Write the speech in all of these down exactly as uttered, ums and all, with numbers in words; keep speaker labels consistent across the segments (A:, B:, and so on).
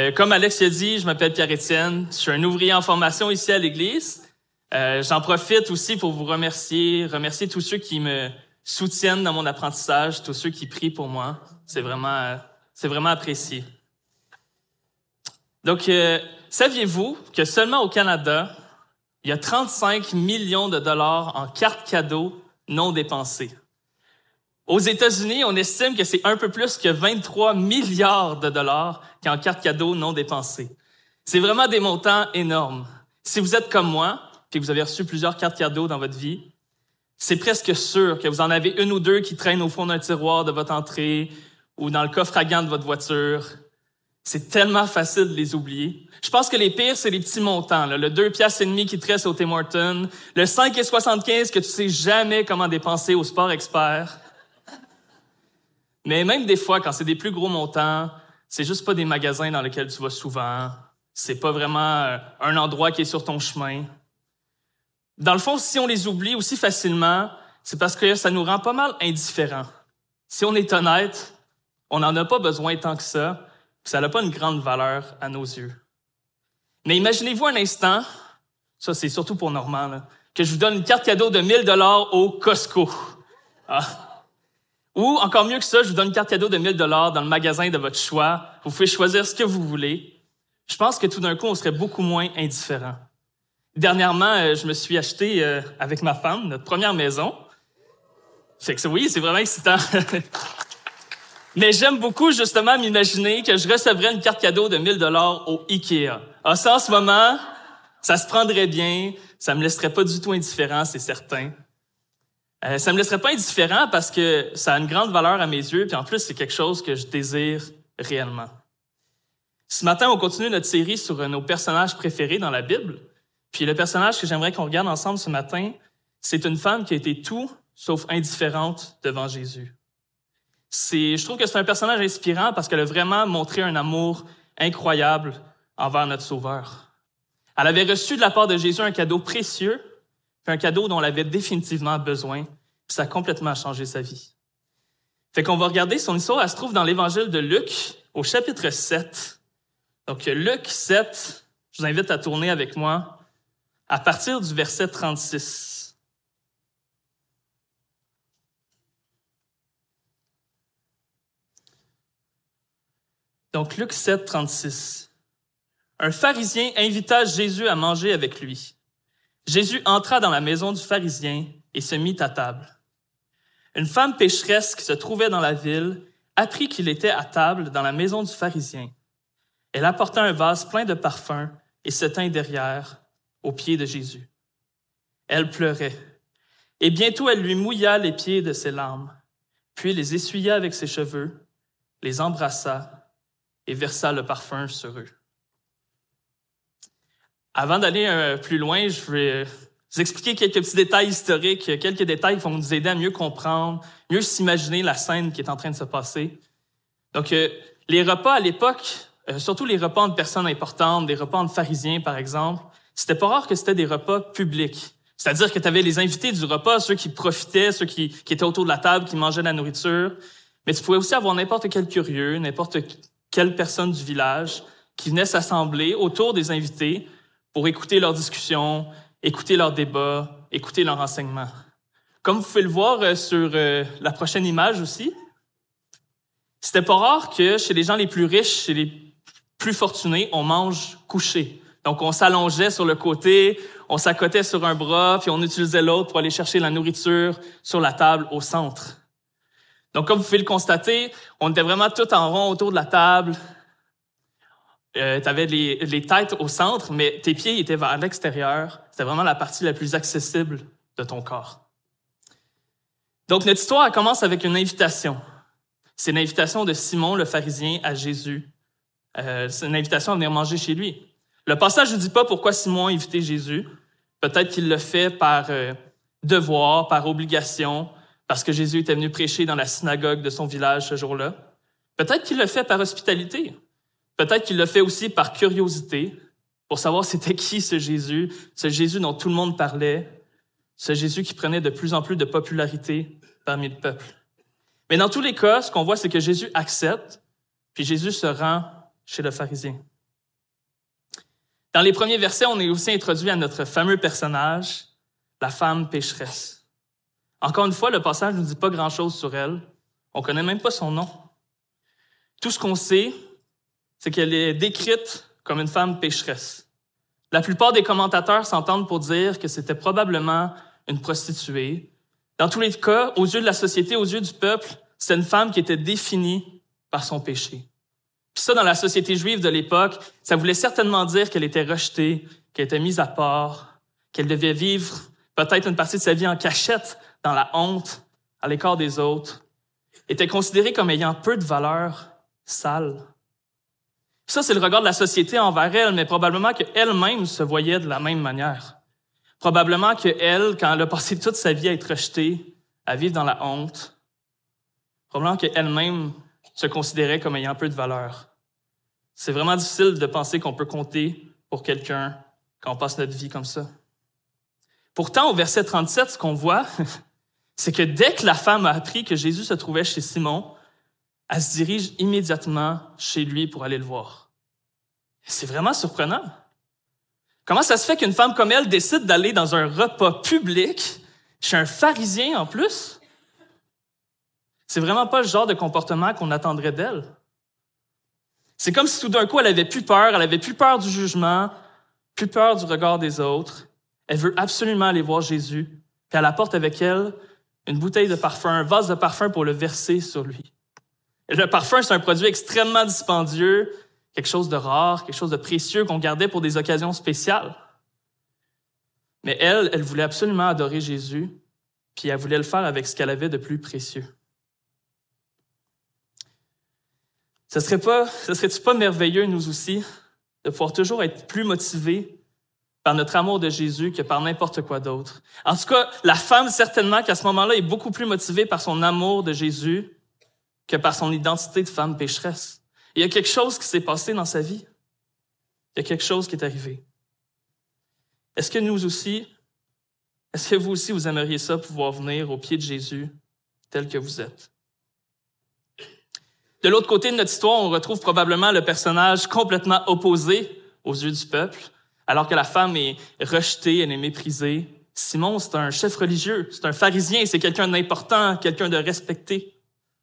A: Euh, comme Alex l'a dit, je m'appelle Pierre-Étienne. Je suis un ouvrier en formation ici à l'Église. Euh, j'en profite aussi pour vous remercier, remercier tous ceux qui me soutiennent dans mon apprentissage, tous ceux qui prient pour moi. C'est vraiment, euh, c'est vraiment apprécié. Donc, euh, saviez-vous que seulement au Canada, il y a trente-cinq millions de dollars en cartes cadeaux non dépensées? Aux États-Unis, on estime que c'est un peu plus que vingt-trois milliards de dollars qui en cartes cadeaux non dépensées. C'est vraiment des montants énormes. Si vous êtes comme moi, puis que vous avez reçu plusieurs cartes cadeaux dans votre vie, c'est presque sûr que vous en avez une ou deux qui traînent au fond d'un tiroir de votre entrée ou dans le coffre à gants de votre voiture. C'est tellement facile de les oublier. Je pense que les pires, c'est les petits montants, là. Le deux piastres et demi qui te reste au Tim Hortons, le cinq et soixante-quinze que tu sais jamais comment dépenser au Sport Expert. Mais même des fois, quand c'est des plus gros montants, c'est juste pas des magasins dans lesquels tu vas souvent. C'est pas vraiment un endroit qui est sur ton chemin. Dans le fond, si on les oublie aussi facilement, c'est parce que ça nous rend pas mal indifférents. Si on est honnête, on n'en a pas besoin tant que ça, puis ça n'a pas une grande valeur à nos yeux. Mais imaginez-vous un instant, ça c'est surtout pour Normand, là, que je vous donne une carte cadeau de mille dollars au Costco. Ah. Ou, encore mieux que ça, je vous donne une carte cadeau de mille dollars dans le magasin de votre choix. Vous pouvez choisir ce que vous voulez. Je pense que tout d'un coup, on serait beaucoup moins indifférent. Dernièrement, je me suis acheté, euh, avec ma femme, notre première maison. Fait que oui, c'est vraiment excitant. Mais j'aime beaucoup, justement, m'imaginer que je recevrais une carte cadeau de mille dollars au Ikea. Ah, ça, en ce moment, ça se prendrait bien. Ça me laisserait pas du tout indifférent, c'est certain. Euh, ça me laisserait pas indifférent parce que ça a une grande valeur à mes yeux, puis en plus, c'est quelque chose que je désire réellement. Ce matin, on continue notre série sur nos personnages préférés dans la Bible. Puis le personnage que j'aimerais qu'on regarde ensemble ce matin, c'est une femme qui a été tout sauf indifférente devant Jésus. C'est, je trouve que c'est un personnage inspirant parce qu'elle a vraiment montré un amour incroyable envers notre Sauveur. Elle avait reçu de la part de Jésus un cadeau précieux, puis un cadeau dont elle avait définitivement besoin, puis ça a complètement changé sa vie. Fait qu'on va regarder son histoire, elle se trouve dans l'Évangile de Luc, au chapitre sept. Donc Luc sept, je vous invite à tourner avec moi à partir du verset trente-six. Donc Luc sept, trente-six. Un pharisien invita Jésus à manger avec lui. Jésus entra dans la maison du pharisien et se mit à table. Une femme pécheresse qui se trouvait dans la ville apprit qu'il était à table dans la maison du pharisien. Elle apporta un vase plein de parfums et se tint derrière, aux pieds de Jésus. Elle pleurait, et bientôt elle lui mouilla les pieds de ses larmes, puis les essuya avec ses cheveux, les embrassa et versa le parfum sur eux. Avant d'aller euh, plus loin, je vais vous expliquer quelques petits détails historiques, quelques détails qui vont nous aider à mieux comprendre, mieux s'imaginer la scène qui est en train de se passer. Donc, euh, les repas à l'époque, euh, surtout les repas entre personnes importantes, des repas entre pharisiens, par exemple, c'était pas rare que c'était des repas publics. C'est-à-dire que tu avais les invités du repas, ceux qui profitaient, ceux qui, qui étaient autour de la table, qui mangeaient de la nourriture. Mais tu pouvais aussi avoir n'importe quel curieux, n'importe quelle personne du village qui venait s'assembler autour des invités pour écouter leurs discussions, écouter leurs débats, écouter leurs enseignements. Comme vous pouvez le voir sur la prochaine image aussi, c'était pas rare que chez les gens les plus riches, chez les plus fortunés, on mange couché. Donc, on s'allongeait sur le côté, on s'accotait sur un bras, puis on utilisait l'autre pour aller chercher la nourriture sur la table au centre. Donc, comme vous pouvez le constater, on était vraiment tout en rond autour de la table. Euh, tu avais les, les têtes au centre, mais tes pieds étaient vers l'extérieur. C'était vraiment la partie la plus accessible de ton corps. Donc, notre histoire elle commence avec une invitation. C'est une invitation de Simon, le pharisien, à Jésus. Euh, c'est une invitation à venir manger chez lui. Le passage ne dit pas pourquoi Simon a invité Jésus. Peut-être qu'il le fait par euh, devoir, par obligation, parce que Jésus était venu prêcher dans la synagogue de son village ce jour-là. Peut-être qu'il le fait par hospitalité. Peut-être qu'il le fait aussi par curiosité, pour savoir c'était qui ce Jésus, ce Jésus dont tout le monde parlait, ce Jésus qui prenait de plus en plus de popularité parmi le peuple. Mais dans tous les cas, ce qu'on voit, c'est que Jésus accepte, puis Jésus se rend chez le pharisien. Dans les premiers versets, on est aussi introduit à notre fameux personnage, la femme pécheresse. Encore une fois, le passage ne nous dit pas grand-chose sur elle. On ne connaît même pas son nom. Tout ce qu'on sait, c'est qu'elle est décrite comme une femme pécheresse. La plupart des commentateurs s'entendent pour dire que c'était probablement une prostituée. Dans tous les cas, aux yeux de la société, aux yeux du peuple, c'est une femme qui était définie par son péché. Puis ça, dans la société juive de l'époque, ça voulait certainement dire qu'elle était rejetée, qu'elle était mise à part, qu'elle devait vivre peut-être une partie de sa vie en cachette, dans la honte, à l'écart des autres, était considérée comme ayant peu de valeur, sale. Ça, c'est le regard de la société envers elle, mais probablement qu'elle-même se voyait de la même manière. Probablement qu'elle, quand elle a passé toute sa vie à être rejetée, à vivre dans la honte, probablement qu'elle-même se considérait comme ayant peu de valeur. C'est vraiment difficile de penser qu'on peut compter pour quelqu'un quand on passe notre vie comme ça. Pourtant, au verset trente-sept, ce qu'on voit, c'est que dès que la femme a appris que Jésus se trouvait chez Simon, elle se dirige immédiatement chez lui pour aller le voir. C'est vraiment surprenant. Comment ça se fait qu'une femme comme elle décide d'aller dans un repas public chez un pharisien en plus? C'est vraiment pas le genre de comportement qu'on attendrait d'elle. C'est comme si tout d'un coup, elle avait plus peur, elle avait plus peur du jugement, plus peur du regard des autres. Elle veut absolument aller voir Jésus, puis elle apporte avec elle une bouteille de parfum, un vase de parfum pour le verser sur lui. Et le parfum, c'est un produit extrêmement dispendieux, quelque chose de rare, quelque chose de précieux qu'on gardait pour des occasions spéciales. Mais elle, elle voulait absolument adorer Jésus, puis elle voulait le faire avec ce qu'elle avait de plus précieux. Ce serait pas, ce serait-tu pas merveilleux, nous aussi, de pouvoir toujours être plus motivés par notre amour de Jésus que par n'importe quoi d'autre? En tout cas, la femme, certainement, qu'à ce moment-là, est beaucoup plus motivée par son amour de Jésus que par son identité de femme pécheresse. Il y a quelque chose qui s'est passé dans sa vie. Il y a quelque chose qui est arrivé. Est-ce que nous aussi, est-ce que vous aussi, vous aimeriez ça, pouvoir venir au pied de Jésus tel que vous êtes? De l'autre côté de notre histoire, on retrouve probablement le personnage complètement opposé aux yeux du peuple. Alors que la femme est rejetée, elle est méprisée. Simon, c'est un chef religieux, c'est un pharisien, c'est quelqu'un d'important, quelqu'un de respecté.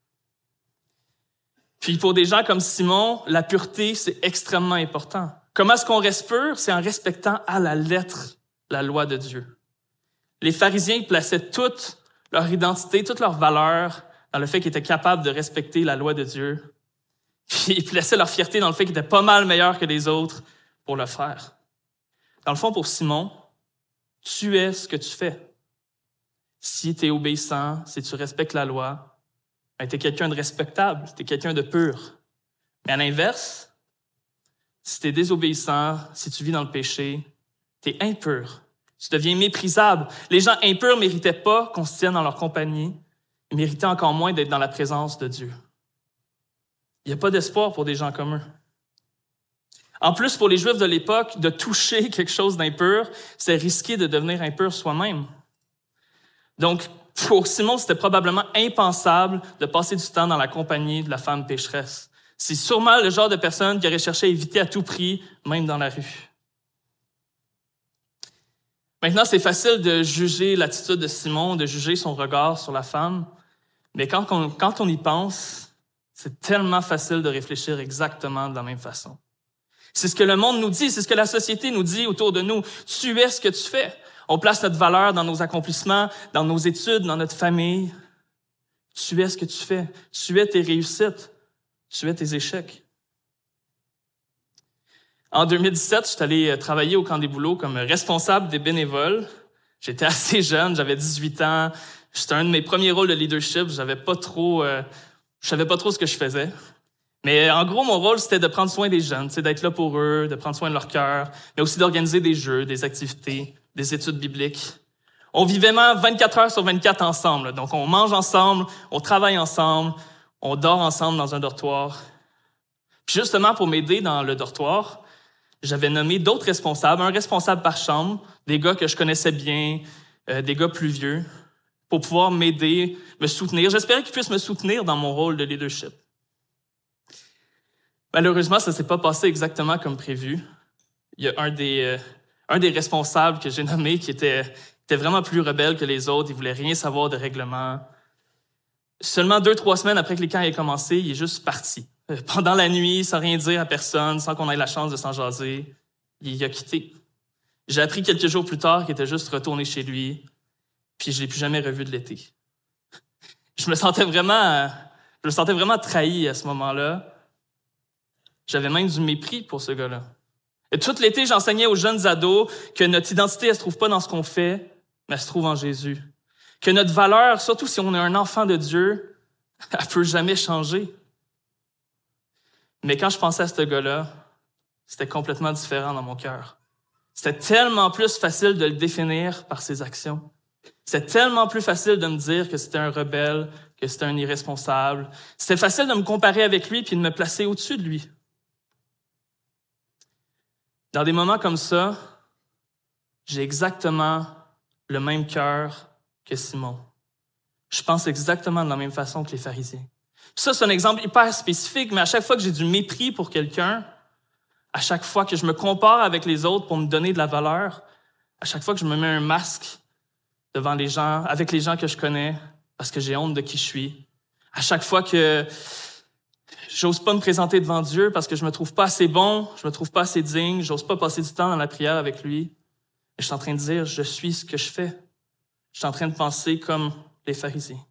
A: Puis pour des gens comme Simon, la pureté, c'est extrêmement important. Comment est-ce qu'on reste pur? C'est en respectant à la lettre la loi de Dieu. Les pharisiens plaçaient toute leur identité, toute leur valeur dans le fait qu'ils étaient capables de respecter la loi de Dieu. Puis ils plaçaient leur fierté dans le fait qu'ils étaient pas mal meilleurs que les autres pour le faire. Dans le fond, pour Simon, tu es ce que tu fais. Si tu es obéissant, si tu respectes la loi, ben, tu es quelqu'un de respectable, tu es quelqu'un de pur. Mais à l'inverse, si tu es désobéissant, si tu vis dans le péché, tu es impur. Tu deviens méprisable. Les gens impurs ne méritaient pas qu'on se tienne dans leur compagnie. Ils méritaient encore moins d'être dans la présence de Dieu. Il n'y a pas d'espoir pour des gens comme eux. En plus, pour les Juifs de l'époque, de toucher quelque chose d'impur, c'est risquer de devenir impur soi-même. Donc, pour Simon, c'était probablement impensable de passer du temps dans la compagnie de la femme pécheresse. C'est sûrement le genre de personne qui aurait cherché à éviter à tout prix, même dans la rue. Maintenant, c'est facile de juger l'attitude de Simon, de juger son regard sur la femme, mais quand on, quand on y pense, c'est tellement facile de réfléchir exactement de la même façon. C'est ce que le monde nous dit, c'est ce que la société nous dit autour de nous. Tu es ce que tu fais. On place notre valeur dans nos accomplissements, dans nos études, dans notre famille. Tu es ce que tu fais. Tu es tes réussites. Tu es tes échecs. En deux mille dix-sept, je suis allé travailler au Camp des Bouleaux comme responsable des bénévoles. J'étais assez jeune, j'avais dix-huit ans. C'était un de mes premiers rôles de leadership. J'avais pas trop, euh, je savais pas trop ce que je faisais. Mais en gros, mon rôle, c'était de prendre soin des jeunes, c'est d'être là pour eux, de prendre soin de leur cœur, mais aussi d'organiser des jeux, des activités, des études bibliques. On vivait même vingt-quatre heures sur vingt-quatre ensemble. Donc, on mange ensemble, on travaille ensemble, on dort ensemble dans un dortoir. Puis justement, pour m'aider dans le dortoir, j'avais nommé d'autres responsables, un responsable par chambre, des gars que je connaissais bien, euh, des gars plus vieux, pour pouvoir m'aider, me soutenir. J'espérais qu'ils puissent me soutenir dans mon rôle de leadership. Malheureusement, ça s'est pas passé exactement comme prévu. il y a un des, euh, un des responsables que j'ai nommé qui était, était vraiment plus rebelle que les autres. Il voulait rien savoir de règlement. Seulement deux, trois semaines après que les camps aient commencé, il est juste parti. Pendant la nuit, sans rien dire à personne, sans qu'on ait la chance de s'en jaser, il a quitté. J'ai appris quelques jours plus tard qu'il était juste retourné chez lui, puis je l'ai plus jamais revu de l'été. Je me sentais vraiment, je me sentais vraiment trahi à ce moment-là. J'avais même du mépris pour ce gars-là. Et tout l'été, j'enseignais aux jeunes ados que notre identité, elle se trouve pas dans ce qu'on fait, mais elle se trouve en Jésus. Que notre valeur, surtout si on est un enfant de Dieu, elle peut jamais changer. Mais quand je pensais à ce gars-là, c'était complètement différent dans mon cœur. C'était tellement plus facile de le définir par ses actions. C'était tellement plus facile de me dire que c'était un rebelle, que c'était un irresponsable. C'était facile de me comparer avec lui puis de me placer au-dessus de lui. Dans des moments comme ça, j'ai exactement le même cœur que Simon. Je pense exactement de la même façon que les pharisiens. Puis ça, c'est un exemple hyper spécifique, mais à chaque fois que j'ai du mépris pour quelqu'un, à chaque fois que je me compare avec les autres pour me donner de la valeur, à chaque fois que je me mets un masque devant les gens, avec les gens que je connais, parce que j'ai honte de qui je suis, à chaque fois que j'ose pas me présenter devant Dieu parce que je me trouve pas assez bon, je me trouve pas assez digne, j'ose pas passer du temps dans la prière avec lui, je suis en train de dire, je suis ce que je fais. Je suis en train de penser comme les pharisiens.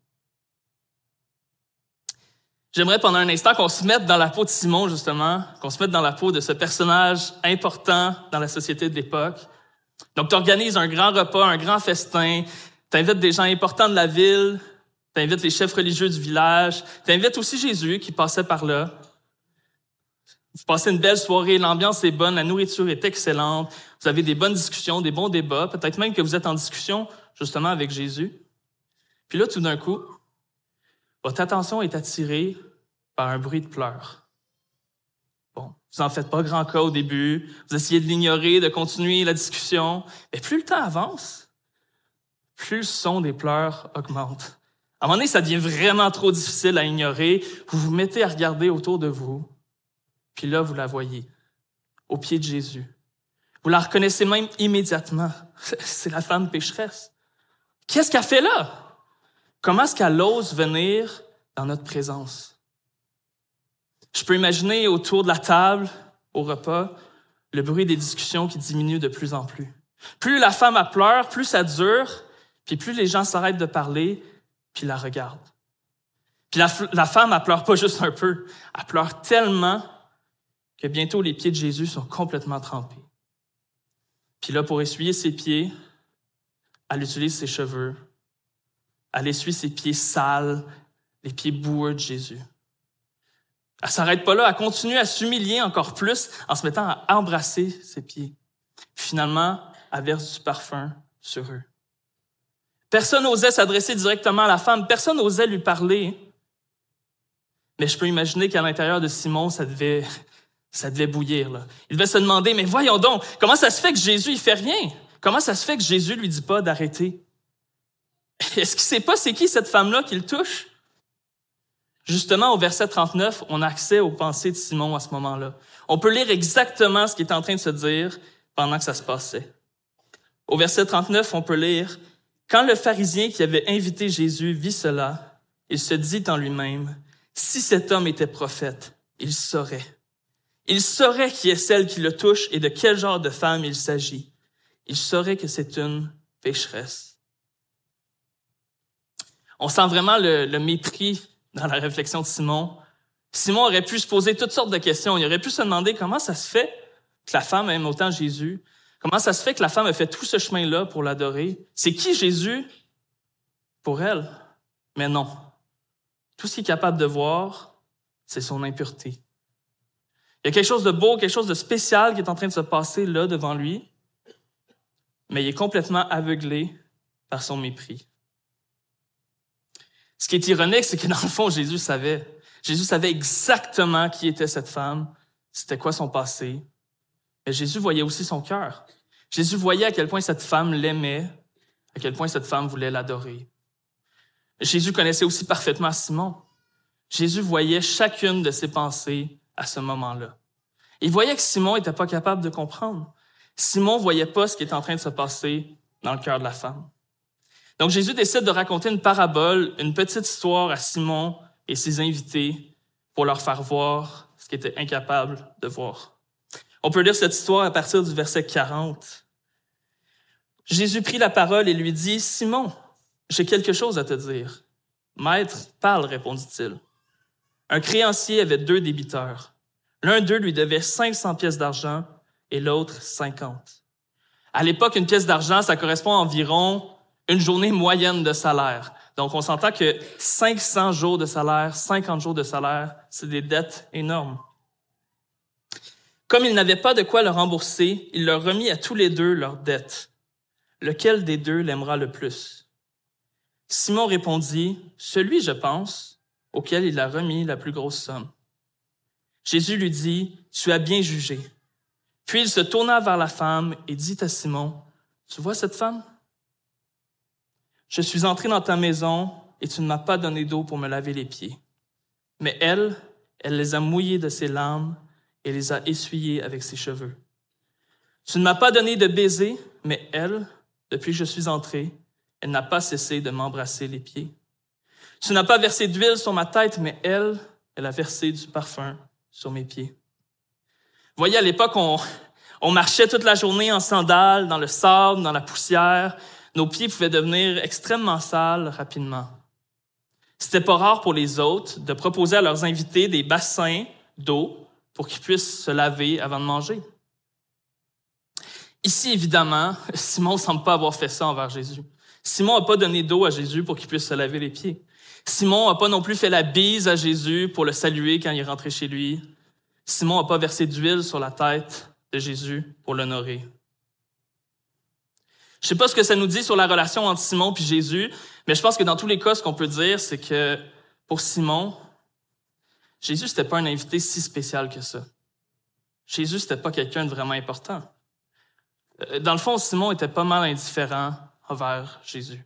A: J'aimerais pendant un instant qu'on se mette dans la peau de Simon, justement, qu'on se mette dans la peau de ce personnage important dans la société de l'époque. Donc, tu organises un grand repas, un grand festin, tu invites des gens importants de la ville, tu invites les chefs religieux du village, tu invites aussi Jésus qui passait par là. Vous passez une belle soirée, l'ambiance est bonne, la nourriture est excellente, vous avez des bonnes discussions, des bons débats, peut-être même que vous êtes en discussion justement avec Jésus. Puis là, tout d'un coup, votre attention est attirée par un bruit de pleurs. Bon, vous n'en faites pas grand cas au début, vous essayez de l'ignorer, de continuer la discussion, mais plus le temps avance, plus le son des pleurs augmente. À un moment donné, ça devient vraiment trop difficile à ignorer, vous vous mettez à regarder autour de vous, puis là, vous la voyez, au pied de Jésus. Vous la reconnaissez même immédiatement. C'est la femme pécheresse. Qu'est-ce qu'elle fait là? Comment est-ce qu'elle ose venir dans notre présence? Je peux imaginer autour de la table, au repas, le bruit des discussions qui diminue de plus en plus. Plus la femme elle pleure, plus ça dure, puis plus les gens s'arrêtent de parler, puis la regardent. Puis la, la femme, elle pleure pas juste un peu, elle pleure tellement que bientôt les pieds de Jésus sont complètement trempés. Puis là, pour essuyer ses pieds, elle utilise ses cheveux. Elle essuie ses pieds sales, les pieds boueux de Jésus. Elle s'arrête pas là, elle continue à s'humilier encore plus en se mettant à embrasser ses pieds. Finalement, elle verse du parfum sur eux. Personne n'osait s'adresser directement à la femme, personne n'osait lui parler. Mais je peux imaginer qu'à l'intérieur de Simon, ça devait, ça devait bouillir, là. Il devait se demander, mais voyons donc, comment ça se fait que Jésus, il fait rien? Comment ça se fait que Jésus lui dit pas d'arrêter? Est-ce qu'il sait pas c'est qui cette femme-là qui le touche? Justement, au verset trente-neuf, on a accès aux pensées de Simon à ce moment-là. On peut lire exactement ce qu'il est en train de se dire pendant que ça se passait. Au verset trente-neuf, on peut lire « Quand le pharisien qui avait invité Jésus vit cela, il se dit en lui-même, « Si cet homme était prophète, il saurait. Il saurait qui est celle qui le touche et de quel genre de femme il s'agit. Il saurait que c'est une pécheresse. » On sent vraiment le, le mépris dans la réflexion de Simon. Simon aurait pu se poser toutes sortes de questions. Il aurait pu se demander comment ça se fait que la femme aime autant Jésus. Comment ça se fait que la femme a fait tout ce chemin-là pour l'adorer? C'est qui Jésus pour elle? Mais non. Tout ce qu'il est capable de voir, c'est son impureté. Il y a quelque chose de beau, quelque chose de spécial qui est en train de se passer là devant lui, mais il est complètement aveuglé par son mépris. Ce qui est ironique, c'est que dans le fond, Jésus savait. Jésus savait exactement qui était cette femme, c'était quoi son passé. Mais Jésus voyait aussi son cœur. Jésus voyait à quel point cette femme l'aimait, à quel point cette femme voulait l'adorer. Jésus connaissait aussi parfaitement Simon. Jésus voyait chacune de ses pensées à ce moment-là. Il voyait que Simon n'était pas capable de comprendre. Simon ne voyait pas ce qui était en train de se passer dans le cœur de la femme. Donc Jésus décide de raconter une parabole, une petite histoire à Simon et ses invités pour leur faire voir ce qu'ils étaient incapables de voir. On peut lire cette histoire à partir du verset quarante. Jésus prit la parole et lui dit, « Simon, j'ai quelque chose à te dire. »« Maître, parle, répondit-il. » Un créancier avait deux débiteurs. L'un d'eux lui devait cinq cents pièces d'argent et l'autre cinquante. À l'époque, une pièce d'argent, ça correspond à environ une journée moyenne de salaire. Donc, on s'entend que cinq cents jours de salaire, cinquante jours de salaire, c'est des dettes énormes. Comme il n'avait pas de quoi le rembourser, il leur remit à tous les deux leurs dettes. Lequel des deux l'aimera le plus? Simon répondit, « Celui, je pense, auquel il a remis la plus grosse somme. » Jésus lui dit, « Tu as bien jugé. » Puis il se tourna vers la femme et dit à Simon, « Tu vois cette femme? Je suis entré dans ta maison et tu ne m'as pas donné d'eau pour me laver les pieds. Mais elle, elle les a mouillés de ses larmes et les a essuyés avec ses cheveux. Tu ne m'as pas donné de baiser, mais elle, depuis que je suis entré, elle n'a pas cessé de m'embrasser les pieds. Tu n'as pas versé d'huile sur ma tête, mais elle, elle a versé du parfum sur mes pieds. » Vous voyez, à l'époque, on, on marchait toute la journée en sandales, dans le sable, dans la poussière. Nos pieds pouvaient devenir extrêmement sales rapidement. C'était pas rare pour les hôtes de proposer à leurs invités des bassins d'eau pour qu'ils puissent se laver avant de manger. Ici, évidemment, Simon ne semble pas avoir fait ça envers Jésus. Simon n'a pas donné d'eau à Jésus pour qu'il puisse se laver les pieds. Simon n'a pas non plus fait la bise à Jésus pour le saluer quand il est rentré chez lui. Simon n'a pas versé d'huile sur la tête de Jésus pour l'honorer. Je ne sais pas ce que ça nous dit sur la relation entre Simon et Jésus, mais je pense que dans tous les cas, ce qu'on peut dire, c'est que pour Simon, Jésus, c'était pas un invité si spécial que ça. Jésus, c'était pas quelqu'un de vraiment important. Dans le fond, Simon était pas mal indifférent envers Jésus.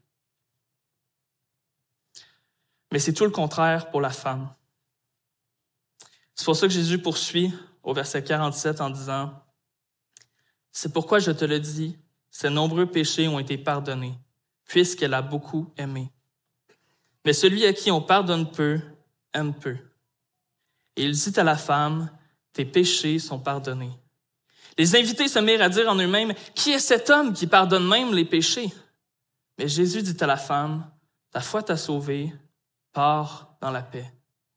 A: Mais c'est tout le contraire pour la femme. C'est pour ça que Jésus poursuit au verset quarante-sept en disant « C'est pourquoi je te le dis, ses nombreux péchés ont été pardonnés, puisqu'elle a beaucoup aimé. Mais celui à qui on pardonne peu, aime peu. Et il dit à la femme, tes péchés sont pardonnés. » Les invités se mirent à dire en eux-mêmes, « Qui est cet homme qui pardonne même les péchés? » Mais Jésus dit à la femme, « Ta foi t'a sauvée, pars dans la paix. »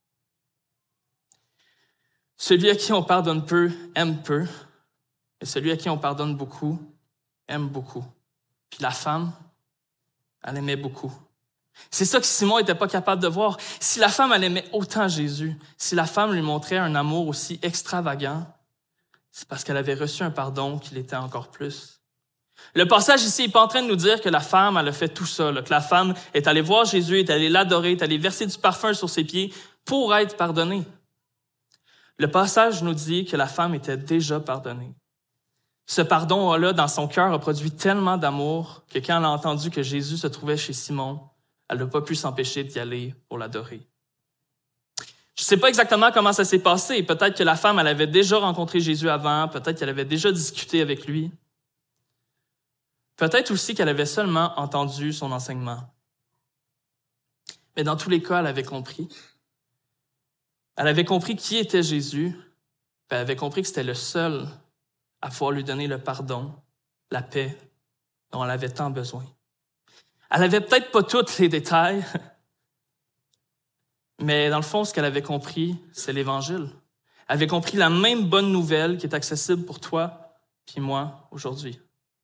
A: Celui à qui on pardonne peu, aime peu, et celui à qui on pardonne beaucoup, aime beaucoup. Puis la femme, elle aimait beaucoup. C'est ça que Simon n'était pas capable de voir. Si la femme, elle aimait autant Jésus, si la femme lui montrait un amour aussi extravagant, c'est parce qu'elle avait reçu un pardon qui l'était encore plus. Le passage ici n'est pas en train de nous dire que la femme, elle a fait tout ça, là, que la femme est allée voir Jésus, est allée l'adorer, est allée verser du parfum sur ses pieds pour être pardonnée. Le passage nous dit que la femme était déjà pardonnée. Ce pardon-là, dans son cœur, a produit tellement d'amour que quand elle a entendu que Jésus se trouvait chez Simon, elle n'a pas pu s'empêcher d'y aller pour l'adorer. Je ne sais pas exactement comment ça s'est passé. Peut-être que la femme, elle avait déjà rencontré Jésus avant, peut-être qu'elle avait déjà discuté avec lui. Peut-être aussi qu'elle avait seulement entendu son enseignement. Mais dans tous les cas, elle avait compris. Elle avait compris qui était Jésus, puis elle avait compris que c'était le seul à pouvoir lui donner le pardon, la paix dont elle avait tant besoin. Elle avait peut-être pas tous les détails, mais dans le fond, ce qu'elle avait compris, c'est l'Évangile. Elle avait compris la même bonne nouvelle qui est accessible pour toi puis moi aujourd'hui.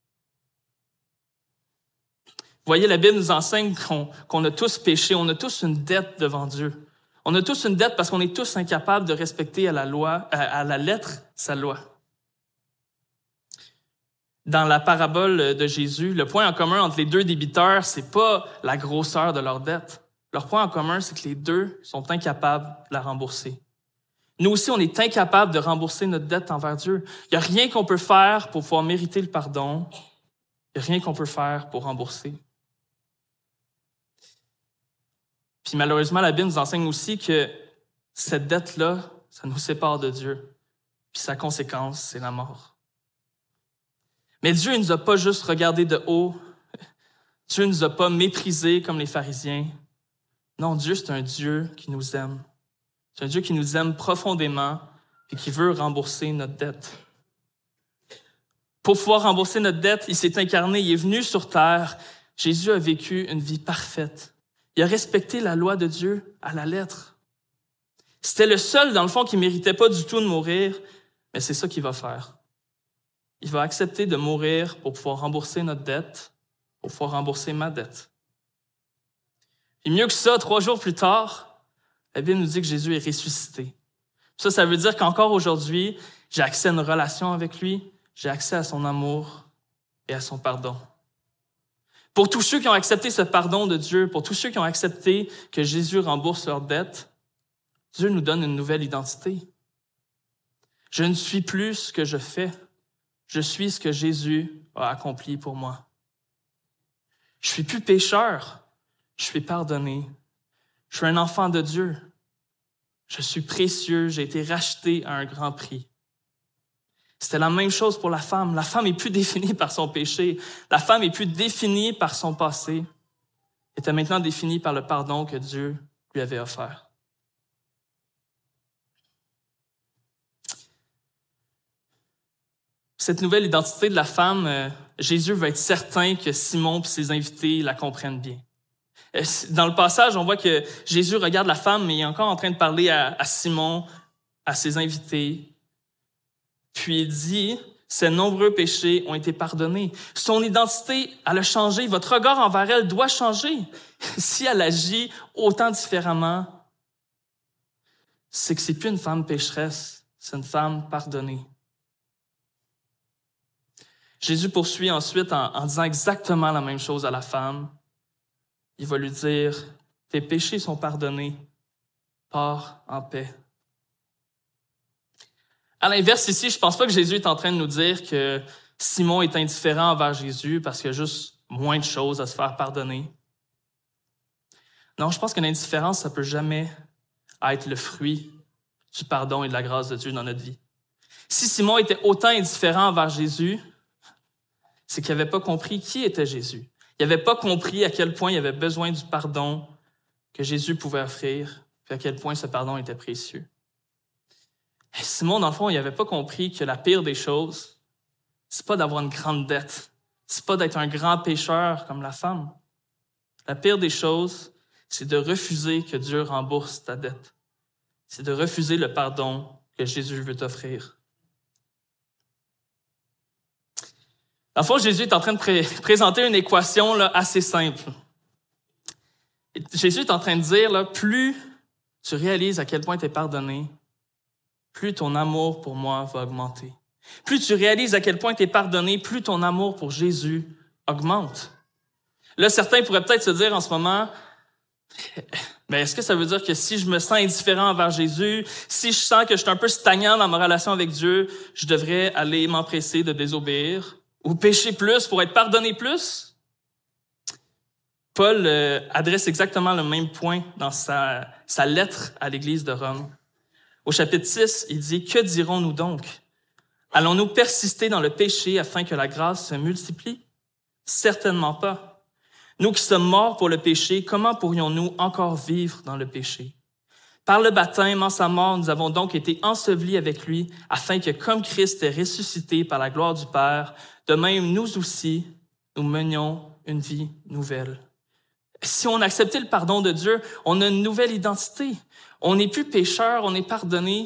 A: Vous voyez, la Bible nous enseigne qu'on, qu'on a tous péché, on a tous une dette devant Dieu. On a tous une dette parce qu'on est tous incapables de respecter à la loi, à la lettre, sa loi. Dans la parabole de Jésus, le point en commun entre les deux débiteurs, c'est pas la grosseur de leur dette. Leur point en commun, c'est que les deux sont incapables de la rembourser. Nous aussi, on est incapables de rembourser notre dette envers Dieu. Il n'y a rien qu'on peut faire pour pouvoir mériter le pardon. Il n'y a rien qu'on peut faire pour rembourser. Puis malheureusement, la Bible nous enseigne aussi que cette dette-là, ça nous sépare de Dieu. Puis sa conséquence, c'est la mort. Mais Dieu ne nous a pas juste regardés de haut. Dieu ne nous a pas méprisés comme les pharisiens. Non, Dieu, c'est un Dieu qui nous aime. C'est un Dieu qui nous aime profondément et qui veut rembourser notre dette. Pour pouvoir rembourser notre dette, il s'est incarné, il est venu sur terre. Jésus a vécu une vie parfaite. Il a respecté la loi de Dieu à la lettre. C'était le seul, dans le fond, qui ne méritait pas du tout de mourir, mais c'est ça qu'il va faire. Il va accepter de mourir pour pouvoir rembourser notre dette, pour pouvoir rembourser ma dette. Et mieux que ça, trois jours plus tard, la Bible nous dit que Jésus est ressuscité. Ça, ça veut dire qu'encore aujourd'hui, j'ai accès à une relation avec lui, j'ai accès à son amour et à son pardon. Pour tous ceux qui ont accepté ce pardon de Dieu, pour tous ceux qui ont accepté que Jésus rembourse leur dette, Dieu nous donne une nouvelle identité. Je ne suis plus ce que je fais. Je suis ce que Jésus a accompli pour moi. Je suis plus pécheur. Je suis pardonné. Je suis un enfant de Dieu. Je suis précieux. J'ai été racheté à un grand prix. C'était la même chose pour la femme. La femme est plus définie par son péché. La femme est plus définie par son passé. Elle était maintenant définie par le pardon que Dieu lui avait offert. Cette nouvelle identité de la femme, euh, Jésus veut être certain que Simon et ses invités la comprennent bien. Dans le passage, on voit que Jésus regarde la femme, mais il est encore en train de parler à, à Simon, à ses invités. Puis il dit, ses nombreux péchés ont été pardonnés. Son identité, elle a changé. Votre regard envers elle doit changer. Si elle agit autant différemment, c'est que c'est plus une femme pécheresse, c'est une femme pardonnée. Jésus poursuit ensuite en, en disant exactement la même chose à la femme. Il va lui dire, tes péchés sont pardonnés, pars en paix. À l'inverse, ici, je pense pas que Jésus est en train de nous dire que Simon est indifférent envers Jésus parce qu'il y a juste moins de choses à se faire pardonner. Non, je pense qu'une indifférence, ça peut jamais être le fruit du pardon et de la grâce de Dieu dans notre vie. Si Simon était autant indifférent envers Jésus, c'est qu'il n'avait pas compris qui était Jésus. Il n'avait pas compris à quel point il avait besoin du pardon que Jésus pouvait offrir, puis à quel point ce pardon était précieux. Et Simon, dans le fond, il n'avait pas compris que la pire des choses, c'est pas d'avoir une grande dette, c'est pas d'être un grand pécheur comme la femme. La pire des choses, c'est de refuser que Dieu rembourse ta dette. C'est de refuser le pardon que Jésus veut t'offrir. Dans le fond, Jésus est en train de pré- présenter une équation là, assez simple. Et Jésus est en train de dire, là, plus tu réalises à quel point tu es pardonné, plus ton amour pour moi va augmenter. Plus tu réalises à quel point tu es pardonné, plus ton amour pour Jésus augmente. Là, certains pourraient peut-être se dire en ce moment, ben, est-ce que ça veut dire que si je me sens indifférent envers Jésus, si je sens que je suis un peu stagnant dans ma relation avec Dieu, je devrais aller m'empresser de désobéir ou pécher plus pour être pardonné plus? Paul euh, adresse exactement le même point dans sa, sa lettre à l'Église de Rome. Au chapitre six, il dit « Que dirons-nous donc? Allons-nous persister dans le péché afin que la grâce se multiplie? Certainement pas. Nous qui sommes morts pour le péché, comment pourrions-nous encore vivre dans le péché? Par le baptême, en sa mort, nous avons donc été ensevelis avec lui, afin que, comme Christ est ressuscité par la gloire du Père, de même, nous aussi, nous menions une vie nouvelle. » Si on acceptait le pardon de Dieu, on a une nouvelle identité. On n'est plus pécheur, on est pardonné.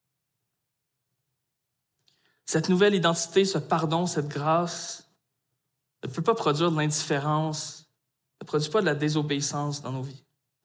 A: Cette nouvelle identité, ce pardon, cette grâce, ne peut pas produire de l'indifférence, ne produit pas de la désobéissance dans nos vies.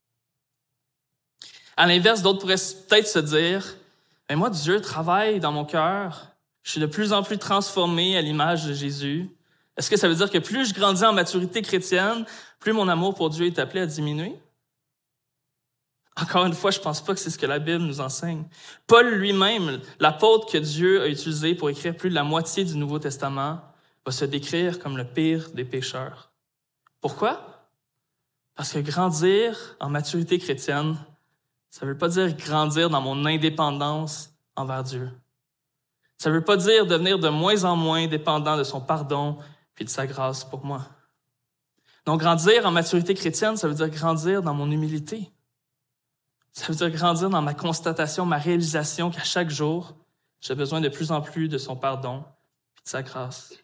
A: À l'inverse, d'autres pourraient peut-être se dire, mais moi, Dieu travaille dans mon cœur, je suis de plus en plus transformé à l'image de Jésus. Est-ce que ça veut dire que plus je grandis en maturité chrétienne, plus mon amour pour Dieu est appelé à diminuer? Encore une fois, je pense pas que c'est ce que la Bible nous enseigne. Paul lui-même, l'apôtre que Dieu a utilisé pour écrire plus de la moitié du Nouveau Testament, va se décrire comme le pire des pécheurs. Pourquoi? Parce que grandir en maturité chrétienne, ça veut pas dire grandir dans mon indépendance envers Dieu. Ça ne veut pas dire devenir de moins en moins dépendant de son pardon puis de sa grâce pour moi. Donc, grandir en maturité chrétienne, ça veut dire grandir dans mon humilité. Ça veut dire grandir dans ma constatation, ma réalisation qu'à chaque jour, j'ai besoin de plus en plus de son pardon et de sa grâce.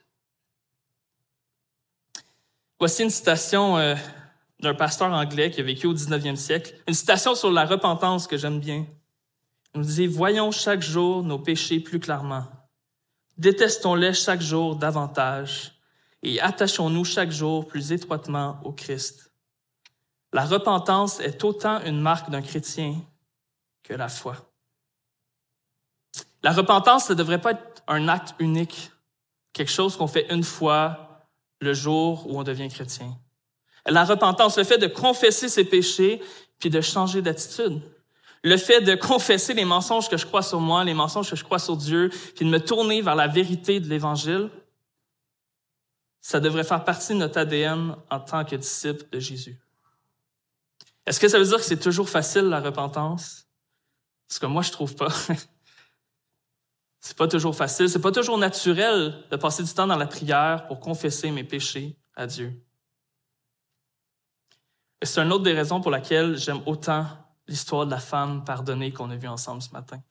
A: Voici une citation euh, d'un pasteur anglais qui a vécu au dix-neuvième siècle, une citation sur la repentance que j'aime bien. Il nous dit « Voyons chaque jour nos péchés plus clairement. Détestons-les chaque jour davantage et attachons-nous chaque jour plus étroitement au Christ. La repentance est autant une marque d'un chrétien que la foi. » La repentance, ça ne devrait pas être un acte unique, quelque chose qu'on fait une fois le jour où on devient chrétien. La repentance, le fait de confesser ses péchés puis de changer d'attitude. Le fait de confesser les mensonges que je crois sur moi, les mensonges que je crois sur Dieu, puis de me tourner vers la vérité de l'Évangile, ça devrait faire partie de notre A D N en tant que disciple de Jésus. Est-ce que ça veut dire que c'est toujours facile, la repentance? Parce que moi, je trouve pas. C'est pas toujours facile, c'est pas toujours naturel de passer du temps dans la prière pour confesser mes péchés à Dieu. Et c'est une autre des raisons pour laquelle j'aime autant l'histoire de la femme pardonnée qu'on a vue ensemble ce matin.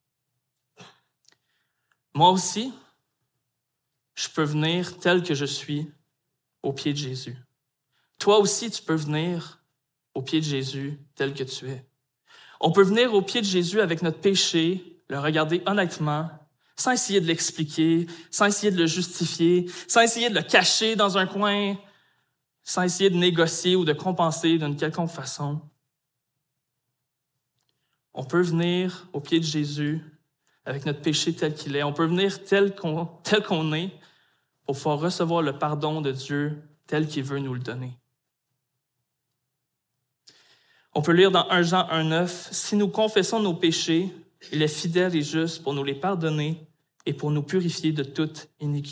A: Moi aussi, je peux venir tel que je suis au pied de Jésus. Toi aussi, tu peux venir au pied de Jésus tel que tu es. On peut venir au pied de Jésus avec notre péché, le regarder honnêtement, sans essayer de l'expliquer, sans essayer de le justifier, sans essayer de le cacher dans un coin, sans essayer de négocier ou de compenser d'une quelconque façon. On peut venir au pied de Jésus avec notre péché tel qu'il est. On peut venir tel qu'on, tel qu'on est pour pouvoir recevoir le pardon de Dieu tel qu'il veut nous le donner. On peut lire dans premier Jean un neuf, « Si nous confessons nos péchés, il est fidèle et juste pour nous les pardonner et pour nous purifier de toute iniquité. »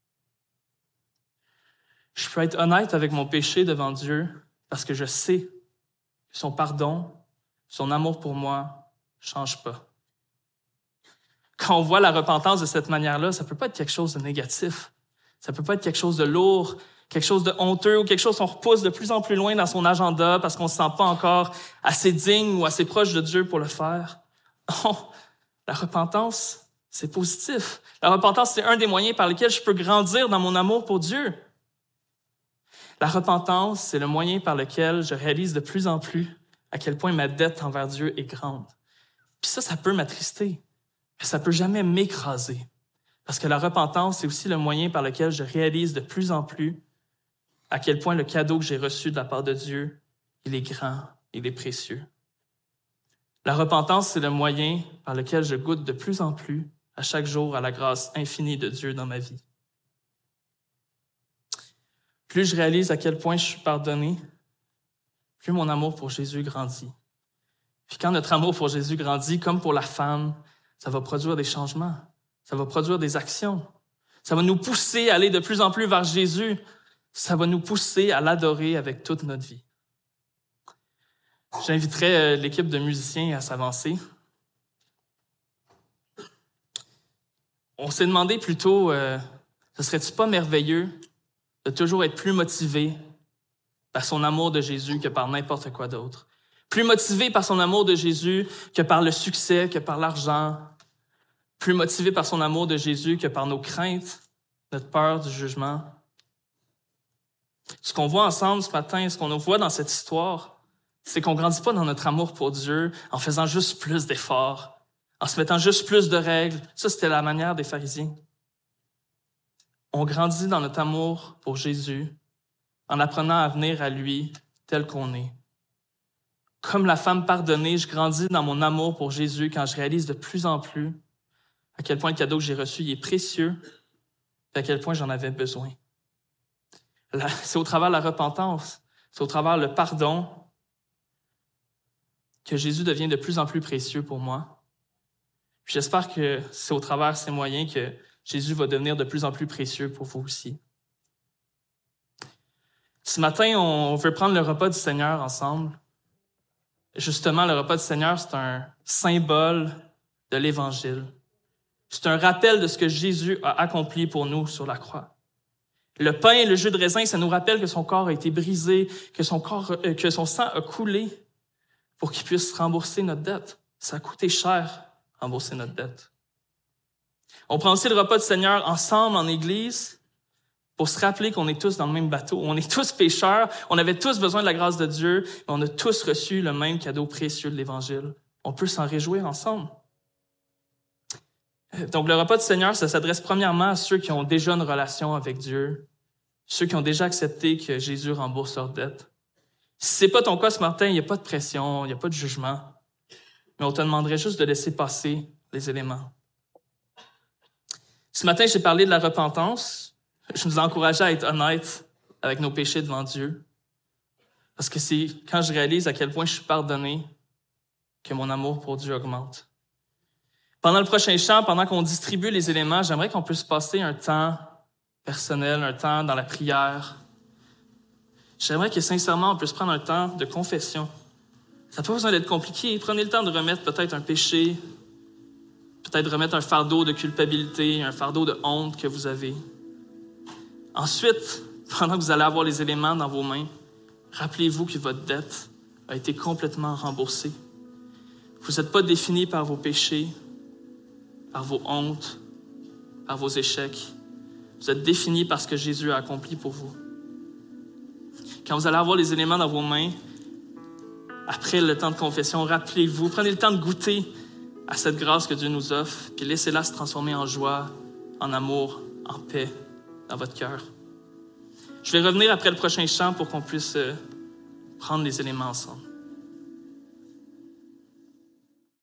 A: Je peux être honnête avec mon péché devant Dieu parce que je sais que son pardon, son amour pour moi ne change pas. Quand on voit la repentance de cette manière-là, ça ne peut pas être quelque chose de négatif. Ça ne peut pas être quelque chose de lourd, quelque chose de honteux ou quelque chose qu'on repousse de plus en plus loin dans son agenda parce qu'on ne se sent pas encore assez digne ou assez proche de Dieu pour le faire. Non, la repentance, c'est positif. La repentance, c'est un des moyens par lesquels je peux grandir dans mon amour pour Dieu. La repentance, c'est le moyen par lequel je réalise de plus en plus à quel point ma dette envers Dieu est grande. Puis ça, ça peut m'attrister, mais ça peut jamais m'écraser. Parce que la repentance, c'est aussi le moyen par lequel je réalise de plus en plus à quel point le cadeau que j'ai reçu de la part de Dieu, il est grand, il est précieux. La repentance, c'est le moyen par lequel je goûte de plus en plus à chaque jour à la grâce infinie de Dieu dans ma vie. Plus je réalise à quel point je suis pardonné, plus mon amour pour Jésus grandit. Puis quand notre amour pour Jésus grandit, comme pour la femme, ça va produire des changements, ça va produire des actions, ça va nous pousser à aller de plus en plus vers Jésus, ça va nous pousser à l'adorer avec toute notre vie. J'inviterai l'équipe de musiciens à s'avancer. On s'est demandé plutôt, euh, ce serait-tu pas merveilleux de toujours être plus motivé par son amour de Jésus que par n'importe quoi d'autre. Plus motivé par son amour de Jésus que par le succès, que par l'argent. Plus motivé par son amour de Jésus que par nos craintes, notre peur du jugement. Ce qu'on voit ensemble ce matin, ce qu'on voit dans cette histoire, c'est qu'on ne grandit pas dans notre amour pour Dieu en faisant juste plus d'efforts, en se mettant juste plus de règles. Ça, c'était la manière des pharisiens. On grandit dans notre amour pour Jésus en apprenant à venir à lui tel qu'on est. Comme la femme pardonnée, je grandis dans mon amour pour Jésus quand je réalise de plus en plus à quel point le cadeau que j'ai reçu il est précieux et à quel point j'en avais besoin. Là, c'est au travers de la repentance, c'est au travers le pardon que Jésus devient de plus en plus précieux pour moi. Puis j'espère que c'est au travers de ces moyens que Jésus va devenir de plus en plus précieux pour vous aussi. Ce matin, on veut prendre le repas du Seigneur ensemble. Justement, le repas du Seigneur, c'est un symbole de l'Évangile. C'est un rappel de ce que Jésus a accompli pour nous sur la croix. Le pain et le jus de raisin, ça nous rappelle que son corps a été brisé, que son corps, euh, que son sang a coulé pour qu'il puisse rembourser notre dette. Ça a coûté cher, rembourser notre dette. On prend aussi le repas du Seigneur ensemble en Église pour se rappeler qu'on est tous dans le même bateau. On est tous pécheurs, on avait tous besoin de la grâce de Dieu, mais on a tous reçu le même cadeau précieux de l'Évangile. On peut s'en réjouir ensemble. Donc, le repas du Seigneur, ça s'adresse premièrement à ceux qui ont déjà une relation avec Dieu, ceux qui ont déjà accepté que Jésus rembourse leurs dettes. Si c'est pas ton cas ce matin, il n'y a pas de pression, il n'y a pas de jugement, mais on te demanderait juste de laisser passer les éléments. Ce matin, j'ai parlé de la repentance. Je nous encourageais à être honnêtes avec nos péchés devant Dieu. Parce que c'est quand je réalise à quel point je suis pardonné que mon amour pour Dieu augmente. Pendant le prochain chant, pendant qu'on distribue les éléments, j'aimerais qu'on puisse passer un temps personnel, un temps dans la prière. J'aimerais que sincèrement, on puisse prendre un temps de confession. Ça n'a pas besoin d'être compliqué. Prenez le temps de remettre peut-être un péché, peut-être remettre un fardeau de culpabilité, un fardeau de honte que vous avez. Ensuite, pendant que vous allez avoir les éléments dans vos mains, rappelez-vous que votre dette a été complètement remboursée. Vous n'êtes pas défini par vos péchés, par vos hontes, par vos échecs. Vous êtes défini par ce que Jésus a accompli pour vous. Quand vous allez avoir les éléments dans vos mains, après le temps de confession, rappelez-vous, prenez le temps de goûter à cette grâce que Dieu nous offre, puis laissez-la se transformer en joie, en amour, en paix dans votre cœur. Je vais revenir après le prochain chant pour qu'on puisse prendre les éléments ensemble.